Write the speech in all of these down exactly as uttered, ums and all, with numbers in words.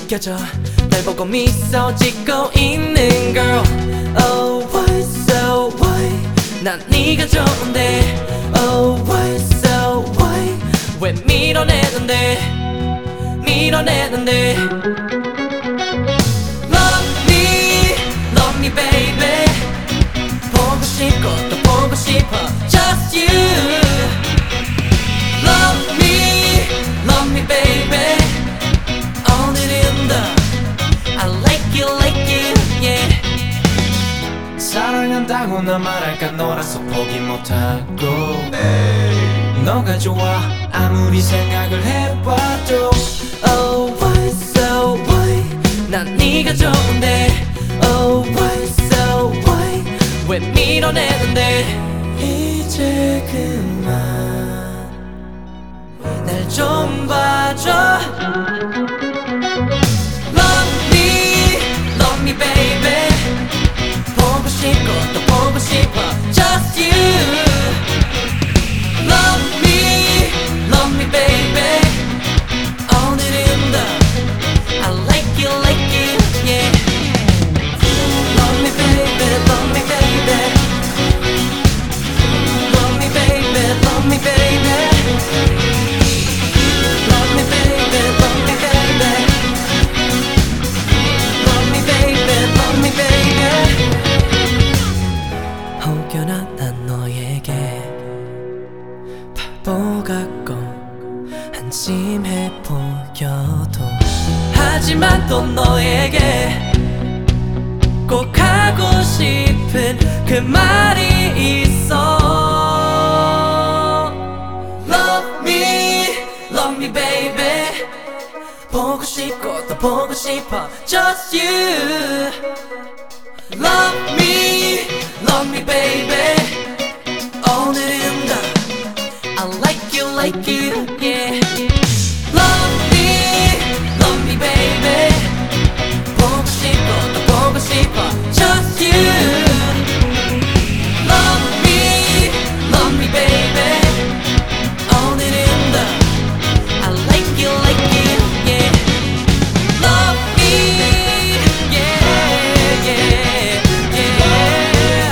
느껴져 날 보고 미소 짓고 있는 girl. Oh why so why 난 네가 좋은데. Oh why so why 왜 밀어내는데 밀어내는데. Love me love me baby 보고 싶고 또 보고 싶어 just you. Love me love me baby 오늘은 더 I like you like you yeah. 사랑한다고 나 말할까 놀아서 포기 못하고 에이. 너가 좋아 아무리 생각을 해봐도. Oh why so why 난 네가 좋은데. Oh why so why 왜 밀어내는데. 이제 그만 날 좀 봐줘. Love me love me baby 보고 싶고 또 보고 싶어 just you. Love me love me baby 오늘은 더 I like you like you yeah. Love me baby love me baby love me baby love me baby love me baby love me baby love me baby love me baby. 혹여나 난 너에게 바보 같고 한심해 보여도 하지만 또 너에게 꼭 하고 싶은 그 말이 있어. Love me love me baby 보고 싶고 또 보고 싶어 just you. Love me love me baby 오늘은 더 I like you like you yeah. Love me love me baby 보고 싶고 또 보고 싶어 just you. Love me love me baby 오늘은 더 I like you like you yeah. Love me yeah yeah yeah.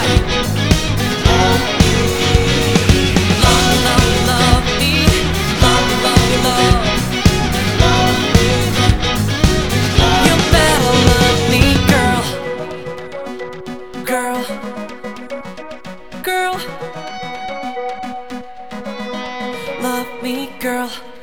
Love love love me love love love. You better love me girl girl girl. Love me girl.